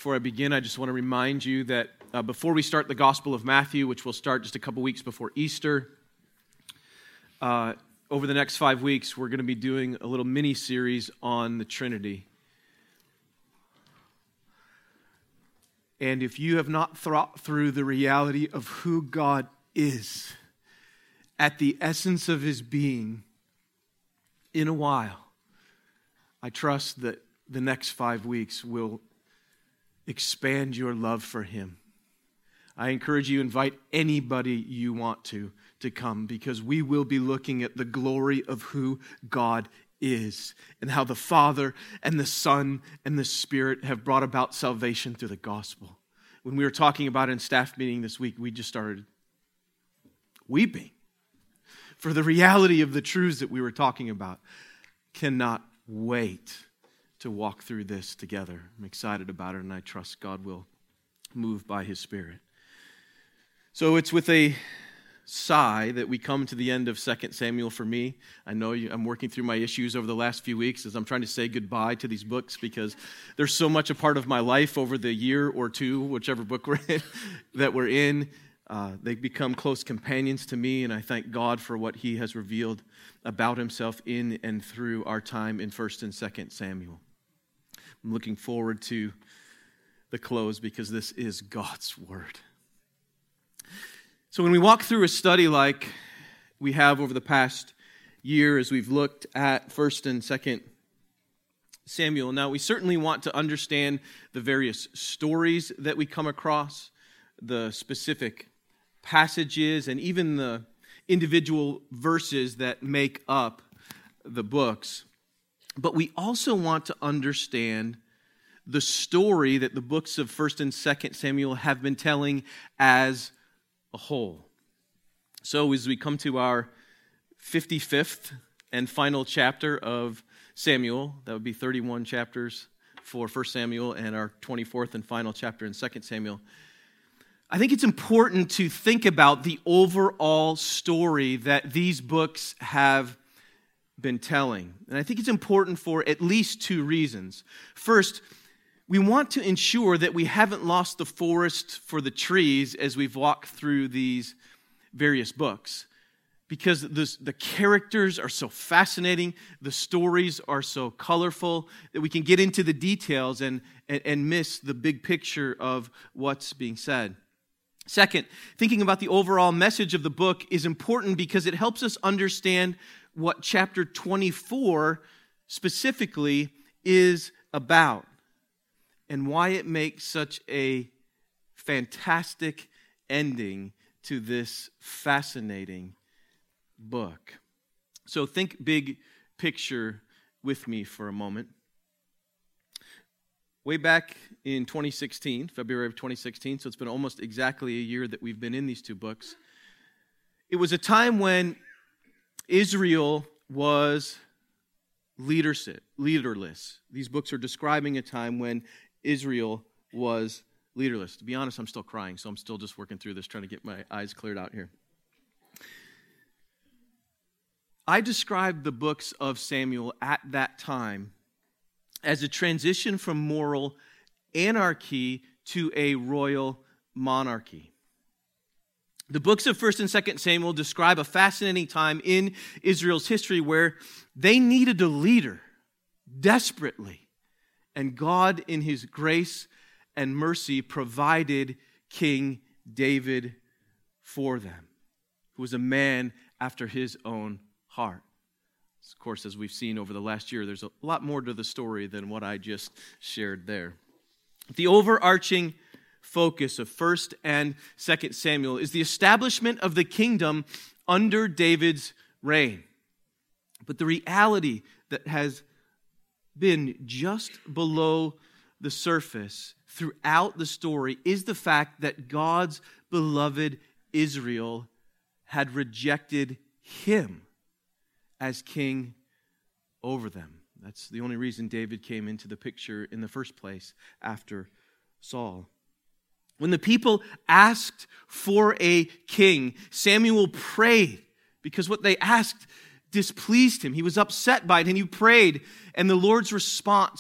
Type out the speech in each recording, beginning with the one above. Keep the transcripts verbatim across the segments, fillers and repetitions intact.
Before I begin, I just want to remind you that uh, before we start the Gospel of Matthew, which will start just a couple weeks before Easter, uh, over the next five weeks, we're going to be doing a little mini-series on the Trinity. And if you have not thought through the reality of who God is at the essence of His being in a while, I trust that the next five weeks will expand your love for Him. I encourage you, invite anybody you want to, to come, because we will be looking at the glory of who God is and how the Father and the Son and the Spirit have brought about salvation through the gospel. When we were talking about it in staff meeting this week, we just started weeping for the reality of the truths that we were talking about. Cannot wait to walk through this together. I'm excited about it, and I trust God will move by His Spirit. So it's with a sigh that we come to the end of Second Samuel for me. I know you, I'm working through my issues over the last few weeks as I'm trying to say goodbye to these books, because they're so much a part of my life over the year or two, whichever book we're in, that we're in. Uh, they become close companions to me, and I thank God for what He has revealed about Himself in and through our time in First and Second Samuel. I'm looking forward to the close because this is God's Word. So when we walk through a study like we have over the past year as we've looked at First and Second Samuel, now we certainly want to understand the various stories that we come across, the specific passages, and even the individual verses that make up the books. But we also want to understand the story that the books of First and Second Samuel have been telling as a whole. So as we come to our fifty-fifth and final chapter of Samuel, that would be thirty-one chapters for First Samuel, and our twenty-fourth and final chapter in Second Samuel, I think it's important to think about the overall story that these books have been telling. And I think it's important for at least two reasons. First, we want to ensure that we haven't lost the forest for the trees as we've walked through these various books, because this, the characters are so fascinating, the stories are so colorful, that we can get into the details and, and, and miss the big picture of what's being said. Second, thinking about the overall message of the book is important because it helps us understand what chapter twenty-four specifically is about and why it makes such a fantastic ending to this fascinating book. So think big picture with me for a moment. Way back in twenty sixteen, February of twenty sixteen, so it's been almost exactly a year that we've been in these two books, it was a time when Israel was leadership, leaderless. These books are describing a time when Israel was leaderless. To be honest, I'm still crying, so I'm still just working through this, trying to get my eyes cleared out here. I described the books of Samuel at that time as a transition from moral anarchy to a royal monarchy. The books of First and Second Samuel describe a fascinating time in Israel's history where they needed a leader desperately, and God in His grace and mercy provided King David for them, who was a man after His own heart. Of course, as we've seen over the last year, there's a lot more to the story than what I just shared there. The overarching focus of First and Second Samuel is the establishment of the kingdom under David's reign. But the reality that has been just below the surface throughout the story is the fact that God's beloved Israel had rejected Him as king over them. That's the only reason David came into the picture in the first place after Saul. When the people asked for a king, Samuel prayed because what they asked displeased him. He was upset by it, and he prayed. And the Lord's response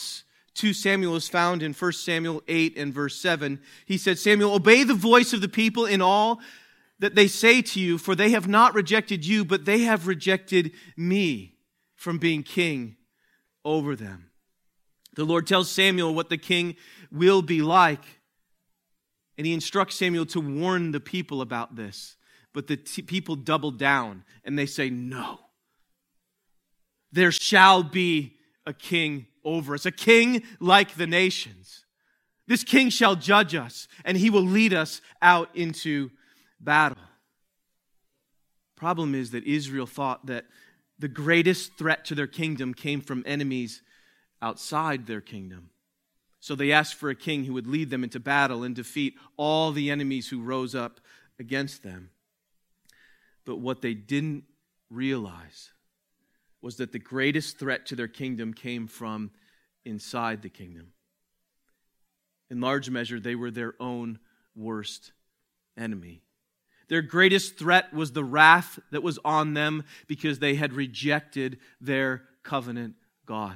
to Samuel is found in First Samuel eight and verse seven. He said, Samuel, obey the voice of the people in all that they say to you, for they have not rejected you, but they have rejected me from being king over them. The Lord tells Samuel what the king will be like, and he instructs Samuel to warn the people about this. But the t- people double down, and they say, no. There shall be a king over us, a king like the nations. This king shall judge us, and he will lead us out into battle. Problem is that Israel thought that the greatest threat to their kingdom came from enemies outside their kingdom. So they asked for a king who would lead them into battle and defeat all the enemies who rose up against them. But what they didn't realize was that the greatest threat to their kingdom came from inside the kingdom. In large measure, they were their own worst enemy. Their greatest threat was the wrath that was on them because they had rejected their covenant God.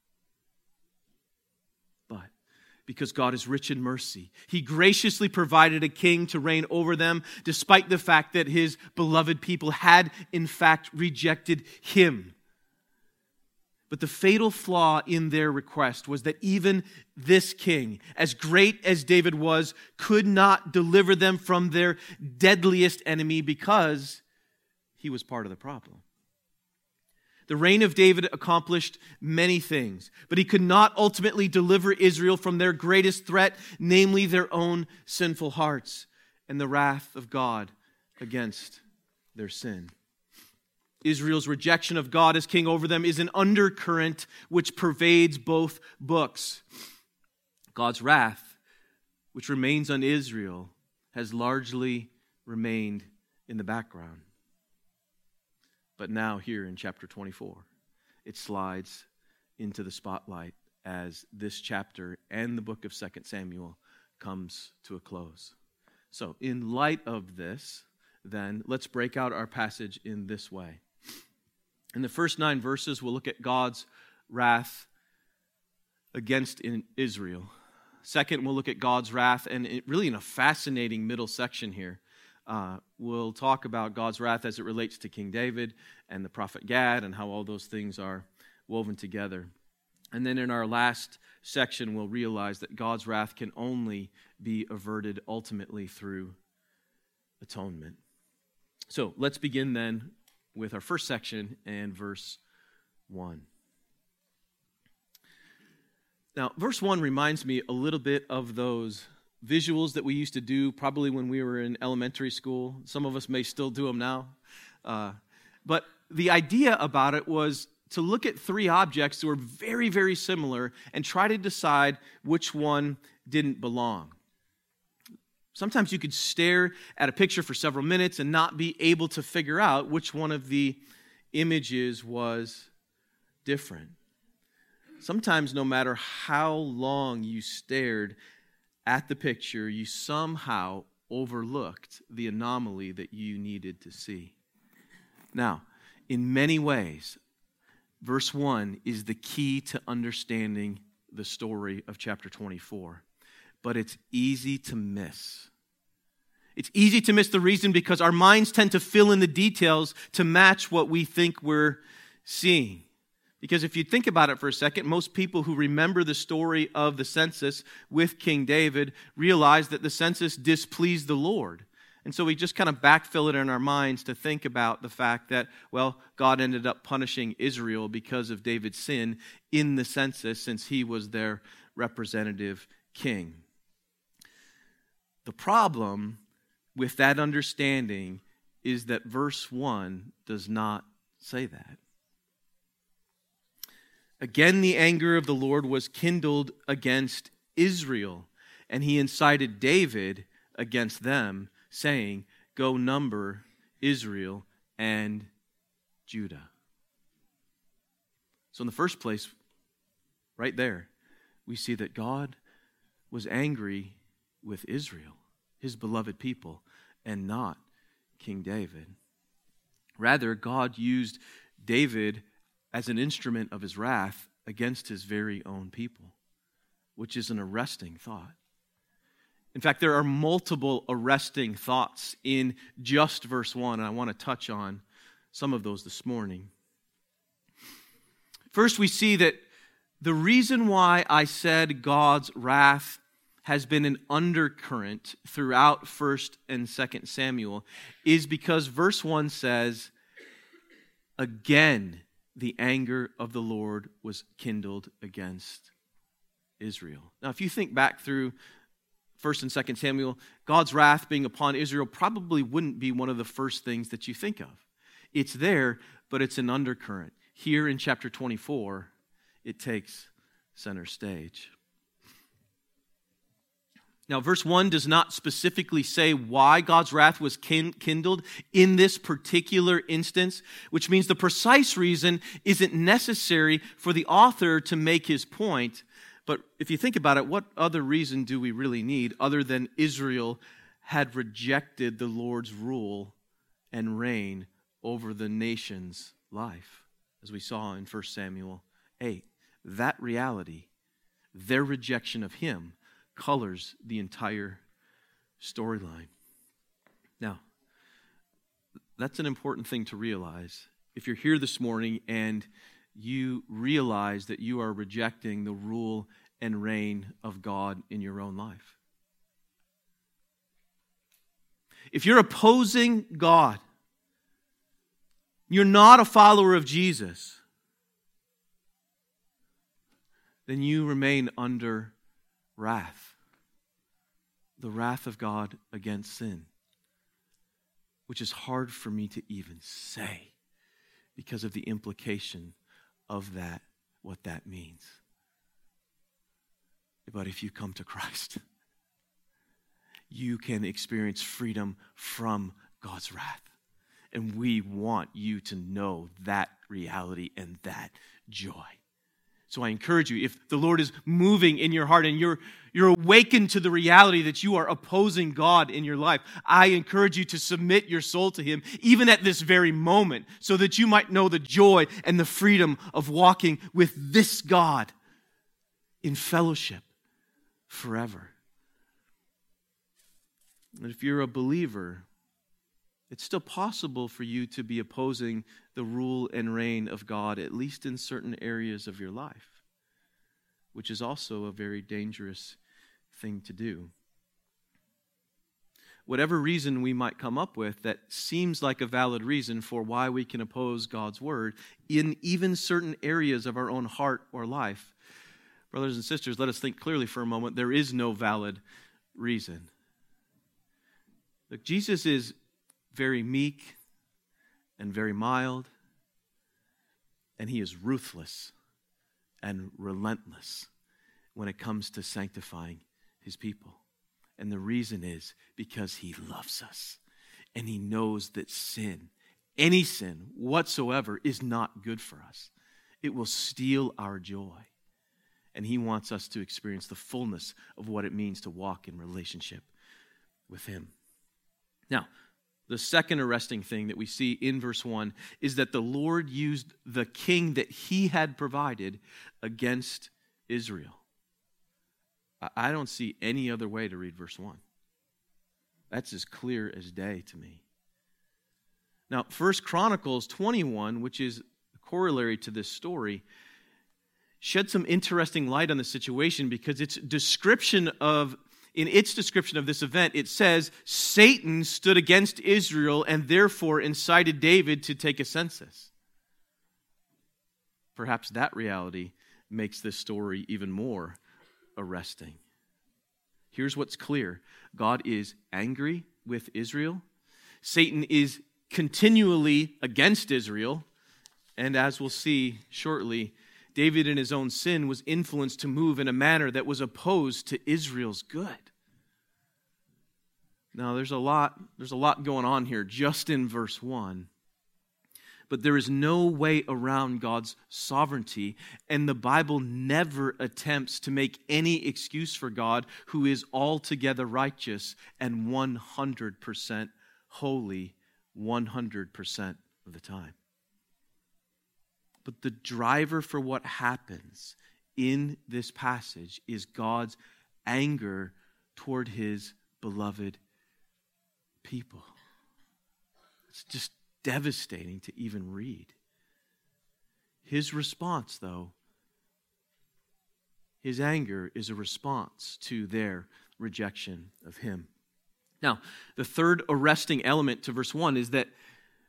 But because God is rich in mercy, He graciously provided a king to reign over them, despite the fact that His beloved people had, in fact, rejected Him. But the fatal flaw in their request was that even this king, as great as David was, could not deliver them from their deadliest enemy because he was part of the problem. The reign of David accomplished many things, but he could not ultimately deliver Israel from their greatest threat, namely their own sinful hearts and the wrath of God against their sin. Israel's rejection of God as king over them is an undercurrent which pervades both books. God's wrath, which remains on Israel, has largely remained in the background. But now here in chapter twenty-four, it slides into the spotlight as this chapter and the book of Second Samuel comes to a close. So in light of this, then, let's break out our passage in this way. In the first nine verses, we'll look at God's wrath against Israel. Second, we'll look at God's wrath, and it, really in a fascinating middle section here, uh, we'll talk about God's wrath as it relates to King David and the prophet Gad and how all those things are woven together. And then in our last section, we'll realize that God's wrath can only be averted ultimately through atonement. So let's begin then with our first section and verse one. Now, verse one reminds me a little bit of those visuals that we used to do probably when we were in elementary school. Some of us may still do them now. Uh, but the idea about it was to look at three objects that were very, very similar and try to decide which one didn't belong. Sometimes you could stare at a picture for several minutes and not be able to figure out which one of the images was different. Sometimes, no matter how long you stared at the picture, you somehow overlooked the anomaly that you needed to see. Now, in many ways, verse one is the key to understanding the story of chapter twenty-four. But it's easy to miss. It's easy to miss the reason because our minds tend to fill in the details to match what we think we're seeing. Because if you think about it for a second, most people who remember the story of the census with King David realize that the census displeased the Lord. And so we just kind of backfill it in our minds to think about the fact that, well, God ended up punishing Israel because of David's sin in the census since he was their representative king. The problem with that understanding is that verse one does not say that. Again, the anger of the Lord was kindled against Israel, and he incited David against them, saying, "Go number Israel and Judah." So in the first place, right there, we see that God was angry with Israel, his beloved people, and not King David. Rather, God used David as an instrument of his wrath against his very own people. which is an arresting thought. In fact, there are multiple arresting thoughts in just verse one, and I want to touch on some of those this morning. First, we see that the reason why I said God's wrath has been an undercurrent throughout First and Second Samuel is because verse one says, again, the anger of the Lord was kindled against Israel. Now, if you think back through First and Second Samuel, God's wrath being upon Israel probably wouldn't be one of the first things that you think of. It's there, but it's an undercurrent. Here in chapter twenty-four, it takes center stage. Now, verse one does not specifically say why God's wrath was kindled in this particular instance, which means the precise reason isn't necessary for the author to make his point. But if you think about it, what other reason do we really need other than Israel had rejected the Lord's rule and reign over the nation's life, as we saw in First Samuel eight? That reality, their rejection of him, colors the entire storyline. Now, that's an important thing to realize. If you're here this morning and you realize that you are rejecting the rule and reign of God in your own life. If you're opposing God, you're not a follower of Jesus, then you remain under wrath. The wrath of God against sin, which is hard for me to even say because of the implication of that, what that means. But if you come to Christ, you can experience freedom from God's wrath. And we want you to know that reality and that joy. So I encourage you, if the Lord is moving in your heart and you're, you're awakened to the reality that you are opposing God in your life, I encourage you to submit your soul to Him, even at this very moment, so that you might know the joy and the freedom of walking with this God in fellowship forever. And if you're a believer, it's still possible for you to be opposing the rule and reign of God, at least in certain areas of your life, which is also a very dangerous thing to do. Whatever reason we might come up with that seems like a valid reason for why we can oppose God's word in even certain areas of our own heart or life, brothers and sisters, let us think clearly for a moment. There is no valid reason. Look, Jesus is very meek and very mild, and He is ruthless and relentless when it comes to sanctifying His people. And the reason is because He loves us, and He knows that sin, any sin whatsoever, is not good for us. It will steal our joy, and He wants us to experience the fullness of what it means to walk in relationship with Him. Now, the second arresting thing that we see in verse one is that the Lord used the king that He had provided against Israel. I don't see any other way to read verse one. That's as clear as day to me. Now, First Chronicles twenty-one, which is a corollary to this story, shed some interesting light on the situation because its description of In its description of this event, it says, Satan stood against Israel and therefore incited David to take a census. Perhaps that reality makes this story even more arresting. Here's what's clear. God is angry with Israel. Satan is continually against Israel. And as we'll see shortly, David in his own sin was influenced to move in a manner that was opposed to Israel's good. Now, there's a lot, there's a lot going on here just in verse one. But there is no way around God's sovereignty, and the Bible never attempts to make any excuse for God, who is altogether righteous and one hundred percent holy one hundred percent of the time. But the driver for what happens in this passage is God's anger toward his beloved people. It's just devastating to even read. His response, though, his anger is a response to their rejection of him. Now, the third arresting element to verse one is that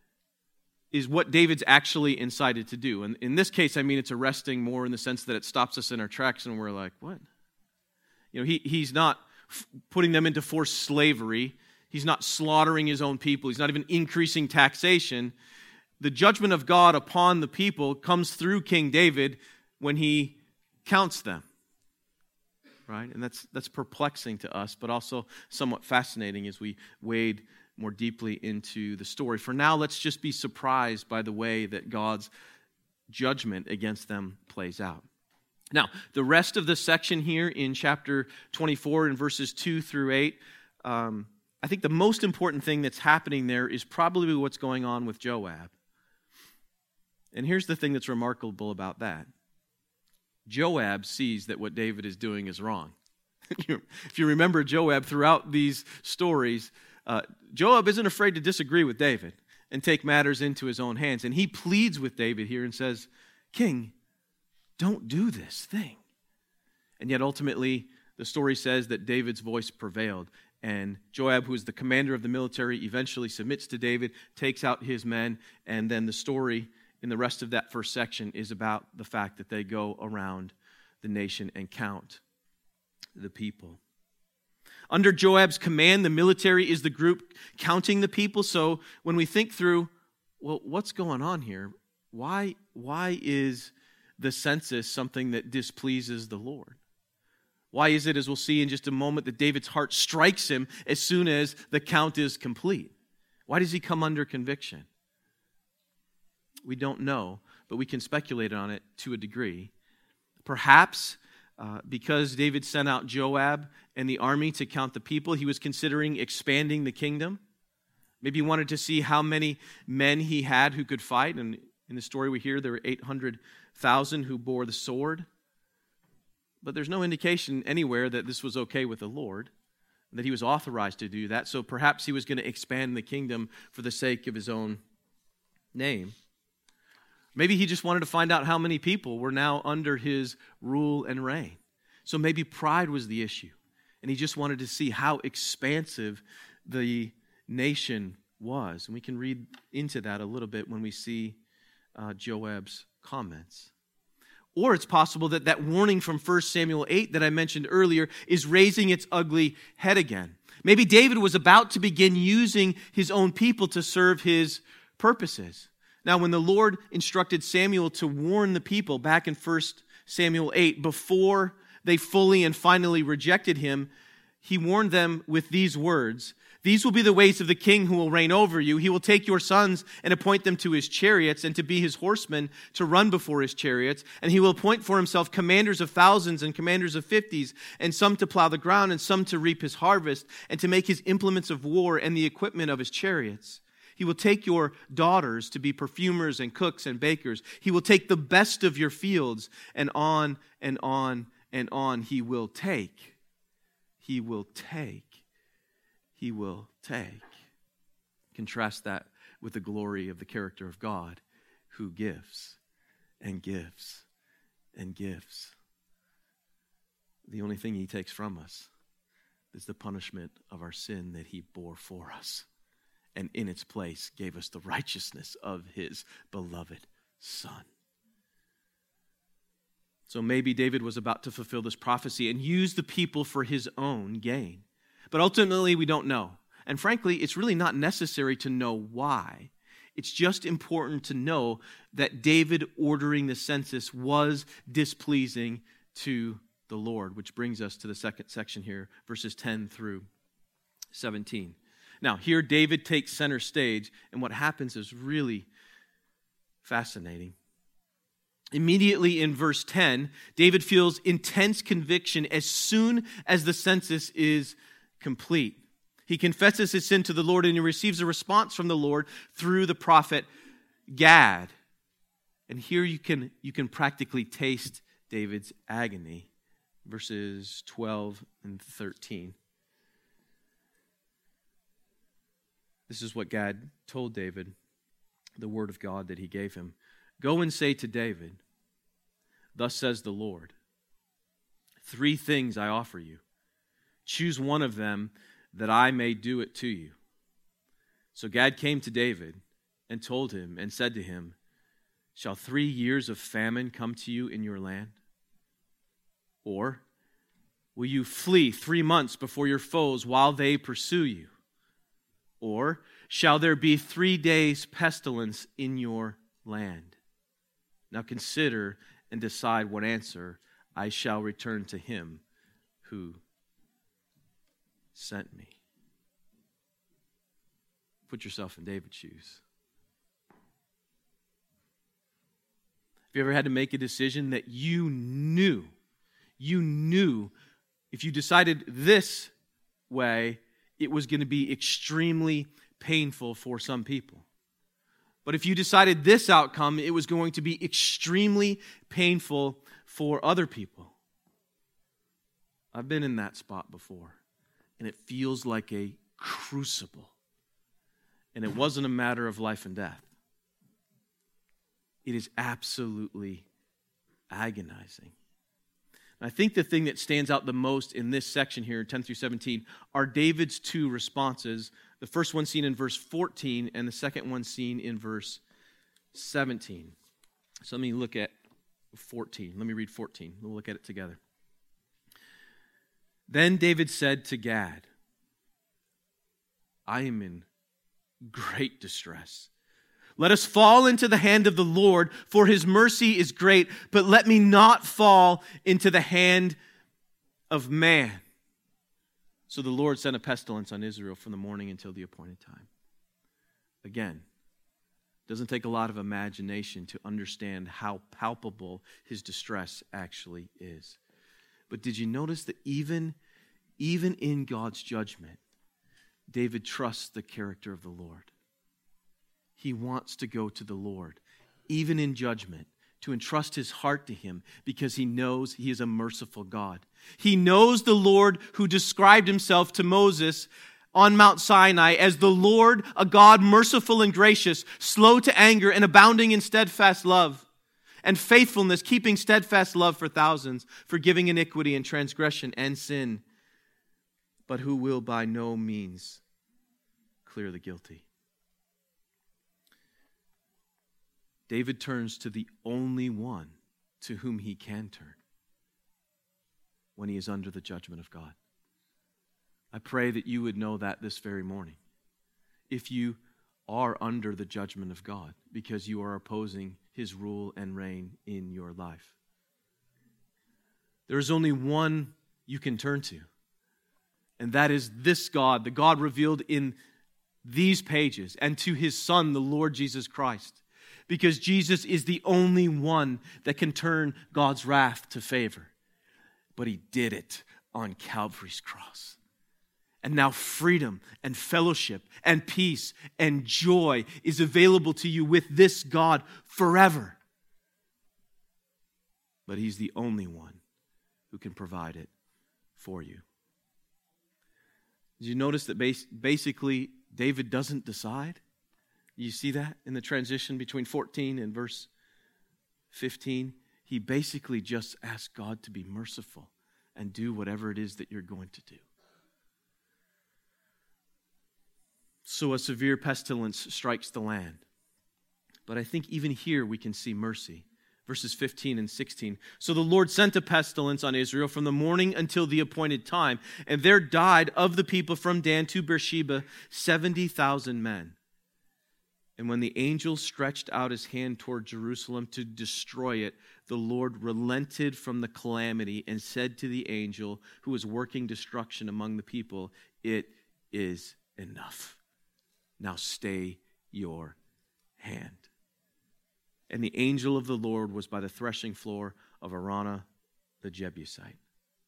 is what David's actually incited to do. And in this case, I mean, it's arresting more in the sense that it stops us in our tracks and we're like, what? You know, he, he's not f- putting them into forced slavery. He's not slaughtering his own people. He's not even increasing taxation. The judgment of God upon the people comes through King David when he counts them. Right? And that's that's perplexing to us, but also somewhat fascinating as we wade more deeply into the story. For now, let's just be surprised by the way that God's judgment against them plays out. Now, the rest of the section here in chapter twenty-four, in verses two through eight, um, I think the most important thing that's happening there is probably what's going on with Joab. And here's the thing that's remarkable about that. Joab sees that what David is doing is wrong. If you remember Joab throughout these stories, uh, Joab isn't afraid to disagree with David and take matters into his own hands. And he pleads with David here and says, King, don't do this thing. And yet ultimately, the story says that David's voice prevailed. And Joab, who is the commander of the military, eventually submits to David, takes out his men, and then the story in the rest of that first section is about the fact that they go around the nation and count the people. Under Joab's command, the military is the group counting the people. So when we think through, well, what's going on here? Why, why is the census something that displeases the Lord? Why is it, as we'll see in just a moment, that David's heart strikes him as soon as the count is complete? Why does he come under conviction? We don't know, but we can speculate on it to a degree. Perhaps uh, because David sent out Joab and the army to count the people, he was considering expanding the kingdom. Maybe he wanted to see how many men he had who could fight. And in the story we hear, there were eight hundred thousand who bore the sword. But there's no indication anywhere that this was okay with the Lord, that he was authorized to do that. So perhaps he was going to expand the kingdom for the sake of his own name. Maybe he just wanted to find out how many people were now under his rule and reign. So maybe pride was the issue. And he just wanted to see how expansive the nation was. And we can read into that a little bit when we see uh, Joab's comments. Or it's possible that that warning from First Samuel eight that I mentioned earlier is raising its ugly head again. Maybe David was about to begin using his own people to serve his purposes. Now, when the Lord instructed Samuel to warn the people back in First Samuel eight, before they fully and finally rejected him, he warned them with these words, "These will be the ways of the king who will reign over you. He will take your sons and appoint them to his chariots and to be his horsemen to run before his chariots. And he will appoint for himself commanders of thousands and commanders of fifties, and some to plow the ground and some to reap his harvest, and to make his implements of war and the equipment of his chariots. He will take your daughters to be perfumers and cooks and bakers. He will take the best of your fields, and on and on and on he will take. He will take. He will take." Contrast that with the glory of the character of God, who gives and gives and gives. The only thing he takes from us is the punishment of our sin that he bore for us, and in its place gave us the righteousness of his beloved Son. So maybe David was about to fulfill this prophecy and use the people for his own gain. But ultimately, we don't know. And frankly, it's really not necessary to know why. It's just important to know that David ordering the census was displeasing to the Lord, which brings us to the second section here, verses ten through seventeen. Now, here David takes center stage, and what happens is really fascinating. Immediately in verse ten, David feels intense conviction as soon as the census is complete. He confesses his sin to the Lord, and he receives a response from the Lord through the prophet Gad. And here you can, you can practically taste David's agony, verses twelve and thirteen. This is what Gad told David, the word of God that he gave him. Go and say to David, thus says the Lord, three things I offer you. Choose one of them that I may do it to you. So Gad came to David and told him and said to him, shall three years of famine come to you in your land? Or will you flee three months before your foes while they pursue you? Or shall there be three days pestilence in your land? Now consider and decide what answer I shall return to him who sent me. Put yourself in David's shoes. Have you ever had to make a decision that you knew, you knew if you decided this way, it was going to be extremely painful for some people. But if you decided this outcome, it was going to be extremely painful for other people. I've been in that spot before, and it feels like a crucible. And it wasn't a matter of life and death. It is absolutely agonizing. I think the thing that stands out the most in this section here, ten through seventeen, are David's two responses. The first one seen in verse fourteen, and the second one seen in verse seventeen. So let me look at fourteen. Let me read fourteen. We'll look at it together. Then David said to Gad, I am in great distress. Let us fall into the hand of the Lord, for his mercy is great, but let me not fall into the hand of man. So the Lord sent a pestilence on Israel from the morning until the appointed time. Again, it doesn't take a lot of imagination to understand how palpable his distress actually is. But did you notice that even, even in God's judgment, David trusts the character of the Lord? He wants to go to the Lord, even in judgment, to entrust his heart to him because he knows he is a merciful God. He knows the Lord who described himself to Moses on Mount Sinai as the Lord, a God merciful and gracious, slow to anger and abounding in steadfast love and faithfulness, keeping steadfast love for thousands, forgiving iniquity and transgression and sin, but who will by no means clear the guilty. David turns to the only one to whom he can turn when he is under the judgment of God. I pray that you would know that this very morning. If you are under the judgment of God because you are opposing his rule and reign in your life, there is only one you can turn to, and that is this God, the God revealed in these pages, and to his Son, the Lord Jesus Christ. Because Jesus is the only one that can turn God's wrath to favor. But he did it on Calvary's cross. And now freedom and fellowship and peace and joy is available to you with this God forever. But he's the only one who can provide it for you. Did you notice that basically David doesn't decide? You see that in the transition between fourteen and verse fifteen? He basically just asks God to be merciful and do whatever it is that you're going to do. So a severe pestilence strikes the land. But I think even here we can see mercy. Verses fifteen and sixteen. So the Lord sent a pestilence on Israel from the morning until the appointed time, and there died of the people from Dan to Beersheba seventy thousand men. And when the angel stretched out his hand toward Jerusalem to destroy it, the Lord relented from the calamity and said to the angel who was working destruction among the people, it is enough. Now stay your hand. And the angel of the Lord was by the threshing floor of Araunah the Jebusite.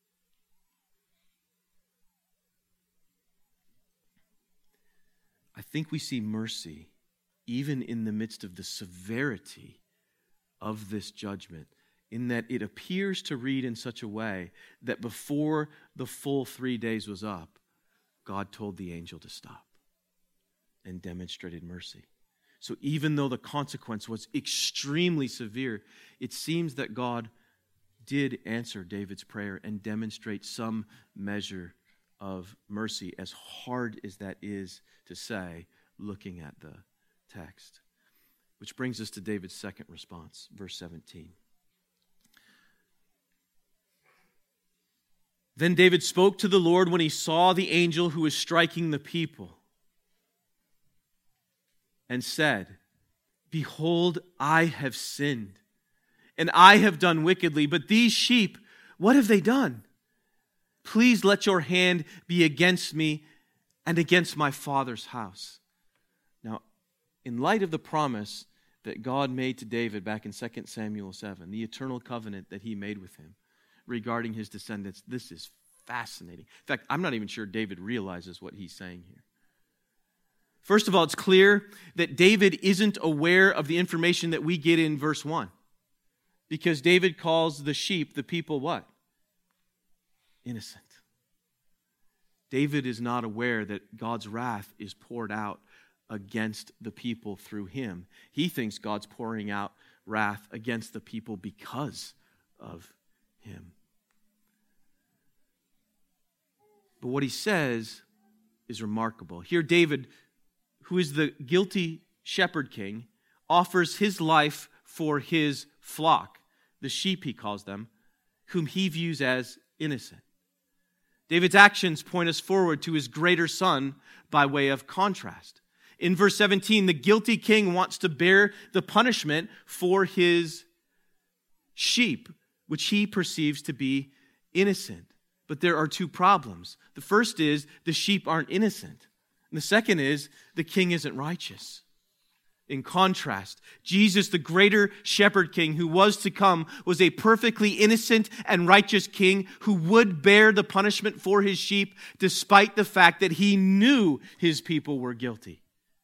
I think we see mercy even in the midst of the severity of this judgment, in that it appears to read in such a way that before the full three days was up, God told the angel to stop and demonstrated mercy. So even though the consequence was extremely severe, it seems that God did answer David's prayer and demonstrate some measure of mercy, as hard as that is to say, looking at the text. Which brings us to David's second response, verse seventeen. Then David spoke to the Lord when he saw the angel who was striking the people, and said, Behold, I have sinned, and I have done wickedly, but these sheep, what have they done? Please let your hand be against me and against my father's house. Now, in light of the promise that God made to David back in Second Samuel seven, the eternal covenant that he made with him regarding his descendants, this is fascinating. In fact, I'm not even sure David realizes what he's saying here. First of all, it's clear that David isn't aware of the information that we get in verse one. Because David calls the sheep, the people, what? Innocent. David is not aware that God's wrath is poured out against the people through him. He thinks God's pouring out wrath against the people because of him. But what he says is remarkable. Here David, who is the guilty shepherd king, offers his life for his flock, the sheep he calls them, whom he views as innocent. David's actions point us forward to his greater son by way of contrast. In verse seventeen, the guilty king wants to bear the punishment for his sheep, which he perceives to be innocent. But there are two problems. The first is the sheep aren't innocent. And the second is the king isn't righteous. In contrast, Jesus, the greater shepherd king who was to come, was a perfectly innocent and righteous king who would bear the punishment for his sheep despite the fact that he knew his people were guilty.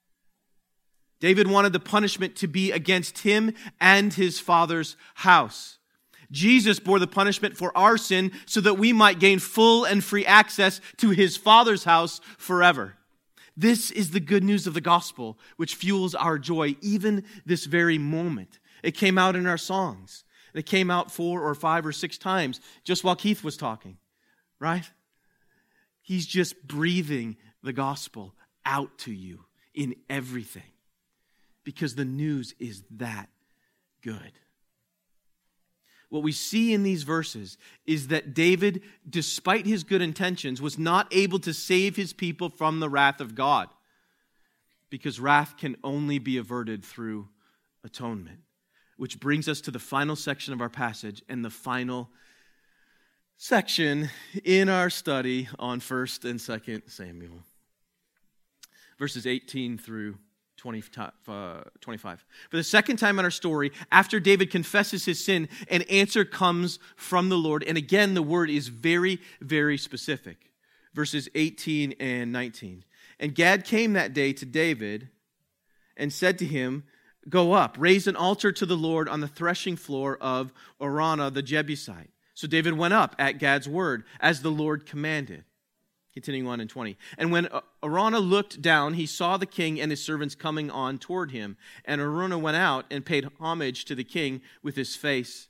David wanted the punishment to be against him and his father's house. Jesus bore the punishment for our sin so that we might gain full and free access to his father's house forever. This is the good news of the gospel, which fuels our joy even this very moment. It came out in our songs. It came out four or five or six times just while Keith was talking, right? He's just breathing the gospel out to you in everything because the news is that good. What we see in these verses is that David, despite his good intentions, was not able to save his people from the wrath of God, because wrath can only be averted through atonement. Which brings us to the final section of our passage and the final section in our study on First and Second Samuel. Verses eighteen through twenty-five. For the second time in our story, after David confesses his sin, an answer comes from the Lord. And again, the word is very, very specific. Verses eighteen and nineteen. And Gad came that day to David and said to him, Go up, raise an altar to the Lord on the threshing floor of Araunah the Jebusite. So David went up at Gad's word, as the Lord commanded. Continuing on in twenty. And when Araunah looked down, he saw the king and his servants coming on toward him. And Araunah went out and paid homage to the king with his face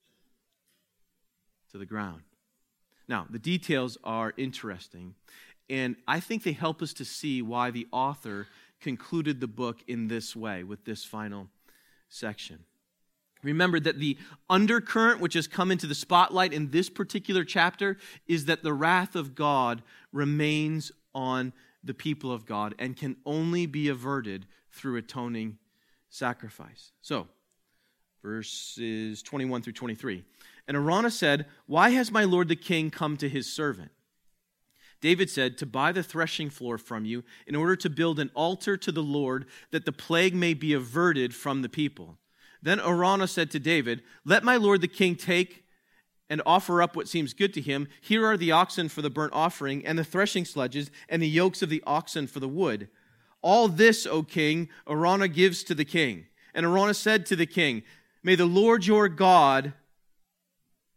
to the ground. Now, the details are interesting, and I think they help us to see why the author concluded the book in this way, with this final section. Remember that the undercurrent which has come into the spotlight in this particular chapter is that the wrath of God remains on the people of God and can only be averted through atoning sacrifice. So, verses twenty-one through twenty-three. And Araunah said, Why has my lord the king come to his servant? David said, To buy the threshing floor from you in order to build an altar to the Lord, that the plague may be averted from the people. Then Araunah said to David, Let my lord the king take and offer up what seems good to him. Here are the oxen for the burnt offering, and the threshing sledges, and the yokes of the oxen for the wood. All this, O king, Araunah gives to the king. And Araunah said to the king, May the Lord your God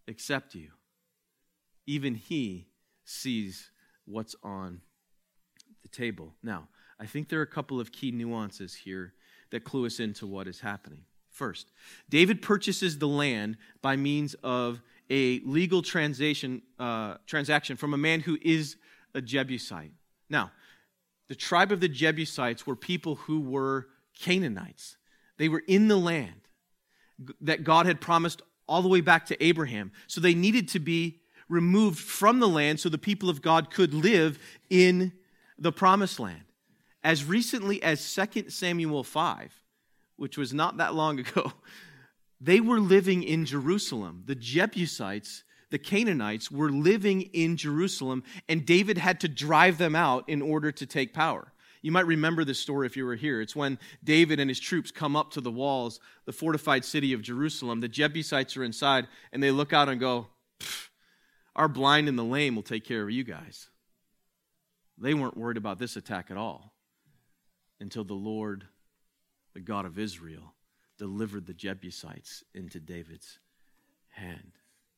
accept you. Even he sees what's on the table. Now, I think there are a couple of key nuances here that clue us into what is happening. First, David purchases the land by means of a legal transaction, uh, transaction from a man who is a Jebusite. Now, the tribe of the Jebusites were people who were Canaanites. They were in the land that God had promised all the way back to Abraham. So they needed to be removed from the land so the people of God could live in the promised land. As recently as Second Samuel five, which was not that long ago, they were living in Jerusalem. The Jebusites, the Canaanites, were living in Jerusalem, and David had to drive them out in order to take power. You might remember this story if you were here. It's when David and his troops come up to the walls, the fortified city of Jerusalem. The Jebusites are inside, and they look out and go, our blind and the lame will take care of you guys. They weren't worried about this attack at all until the Lord, the God of Israel, delivered the Jebusites into David's hand.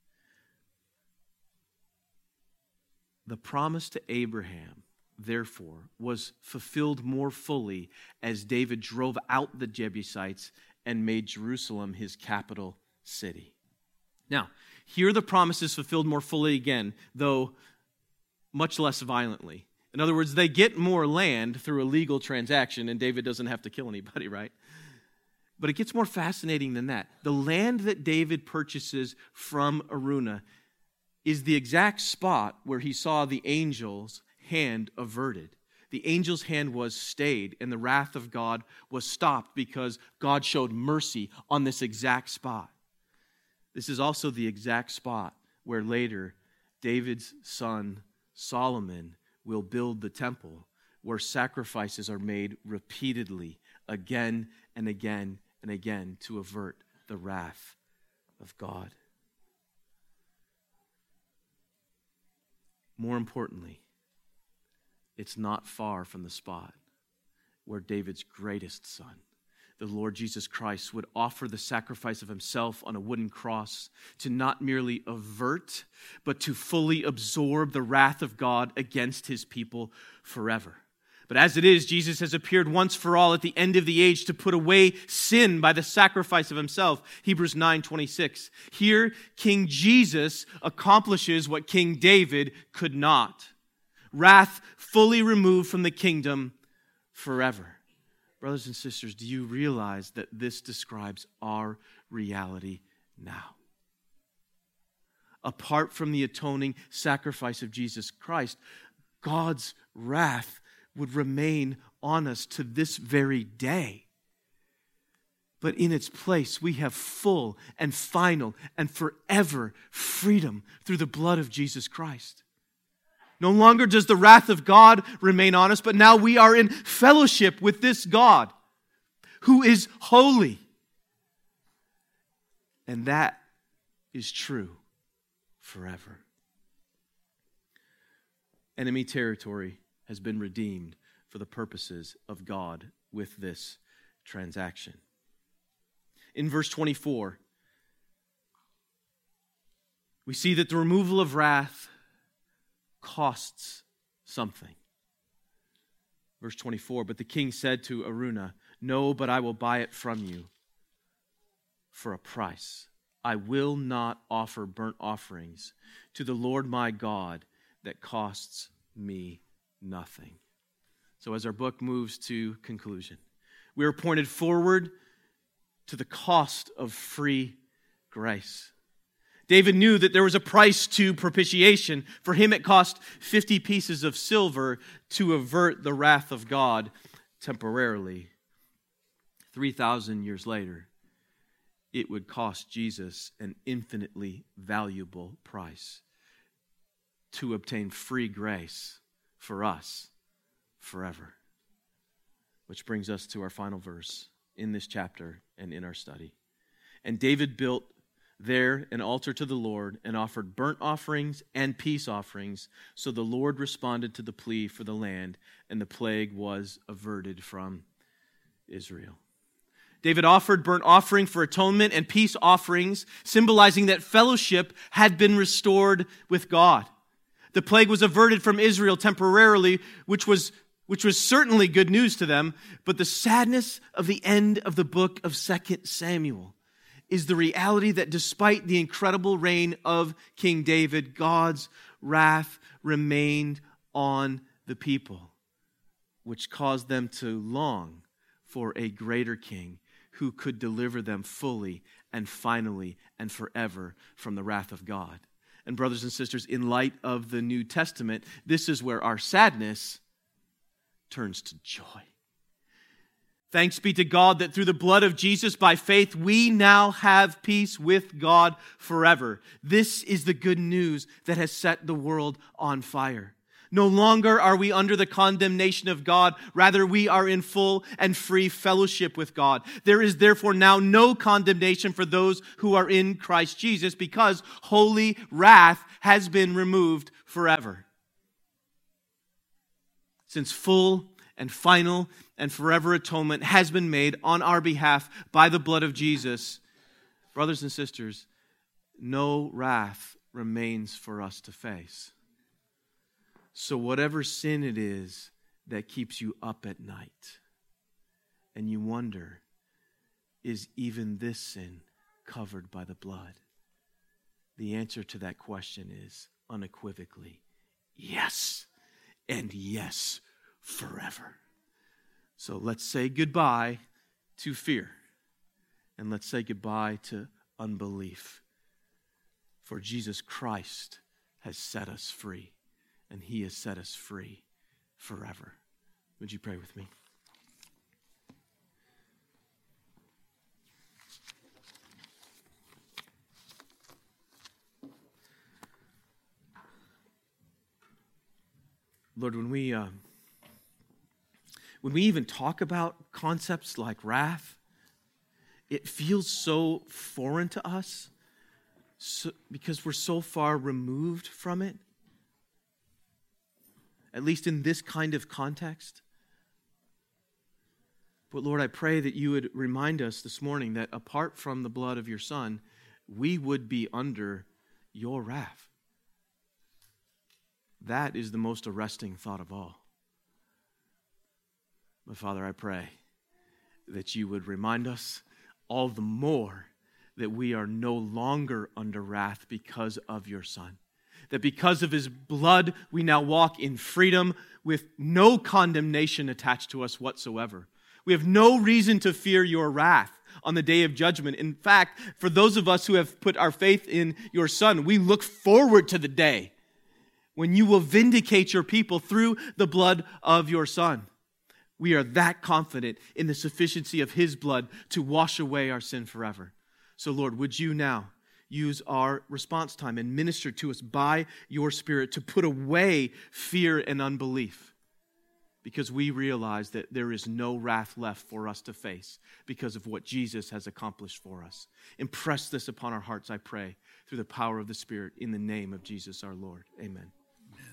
The promise to Abraham, therefore, was fulfilled more fully as David drove out the Jebusites and made Jerusalem his capital city. Now, here the promise is fulfilled more fully again, though much less violently. In other words, they get more land through a legal transaction, and David doesn't have to kill anybody, right? But it gets more fascinating than that. The land that David purchases from Araunah is the exact spot where he saw the angel's hand averted. The angel's hand was stayed, and the wrath of God was stopped because God showed mercy on this exact spot. This is also the exact spot where later David's son Solomon will build the temple, where sacrifices are made repeatedly, again and again and again, to avert the wrath of God. More importantly, it's not far from the spot where David's greatest son, the Lord Jesus Christ, would offer the sacrifice of himself on a wooden cross to not merely avert, but to fully absorb the wrath of God against his people forever. But as it is, Jesus has appeared once for all at the end of the age to put away sin by the sacrifice of himself. Hebrews nine twenty-six. Here, King Jesus accomplishes what King David could not. Wrath fully removed from the kingdom forever. Brothers and sisters, do you realize that this describes our reality now? Apart from the atoning sacrifice of Jesus Christ, God's wrath would remain on us to this very day. But in its place, we have full and final and forever freedom through the blood of Jesus Christ. No longer does the wrath of God remain on us, but now we are in fellowship with this God who is holy. And that is true forever. Enemy territory has been redeemed for the purposes of God with this transaction. In verse twenty-four, we see that the removal of wrath costs something. Verse twenty-four, but the king said to Araunah, no, but I will buy it from you for a price. I will not offer burnt offerings to the Lord my God that costs me nothing. So as our book moves to conclusion, we are pointed forward to the cost of free grace. David knew that there was a price to propitiation. For him, it cost fifty pieces of silver to avert the wrath of God temporarily. three thousand years later, it would cost Jesus an infinitely valuable price to obtain free grace for us forever. Which brings us to our final verse in this chapter and in our study. And David built there an altar to the Lord and offered burnt offerings and peace offerings. So the Lord responded to the plea for the land, and the plague was averted from Israel. David offered burnt offering for atonement and peace offerings, symbolizing that fellowship had been restored with God. The plague was averted from Israel temporarily, which was, which was certainly good news to them, but the sadness of the end of the book of Second Samuel is the reality that despite the incredible reign of King David, God's wrath remained on the people, which caused them to long for a greater king who could deliver them fully and finally and forever from the wrath of God. And brothers and sisters, in light of the New Testament, this is where our sadness turns to joy. Thanks be to God that through the blood of Jesus, by faith, we now have peace with God forever. This is the good news that has set the world on fire. No longer are we under the condemnation of God. Rather, we are in full and free fellowship with God. There is therefore now no condemnation for those who are in Christ Jesus, because holy wrath has been removed forever. Since full and final and forever atonement has been made on our behalf by the blood of Jesus, brothers and sisters, no wrath remains for us to face. So whatever sin it is that keeps you up at night, and you wonder, is even this sin covered by the blood? The answer to that question is unequivocally yes, and yes forever. So let's say goodbye to fear, and let's say goodbye to unbelief. For Jesus Christ has set us free. And He has set us free forever. Would you pray with me? Lord, when we uh, when we even talk about concepts like wrath, it feels so foreign to us, so, because we're so far removed from it. At least in this kind of context. But Lord, I pray that you would remind us this morning that apart from the blood of your Son, we would be under your wrath. That is the most arresting thought of all. But Father, I pray that you would remind us all the more that we are no longer under wrath because of your Son. That because of his blood, we now walk in freedom with no condemnation attached to us whatsoever. We have no reason to fear your wrath on the day of judgment. In fact, for those of us who have put our faith in your Son, we look forward to the day when you will vindicate your people through the blood of your Son. We are that confident in the sufficiency of his blood to wash away our sin forever. So Lord, would you now use our response time and minister to us by your Spirit to put away fear and unbelief, because we realize that there is no wrath left for us to face because of what Jesus has accomplished for us. Impress this upon our hearts, I pray, through the power of the Spirit, in the name of Jesus our Lord. Amen.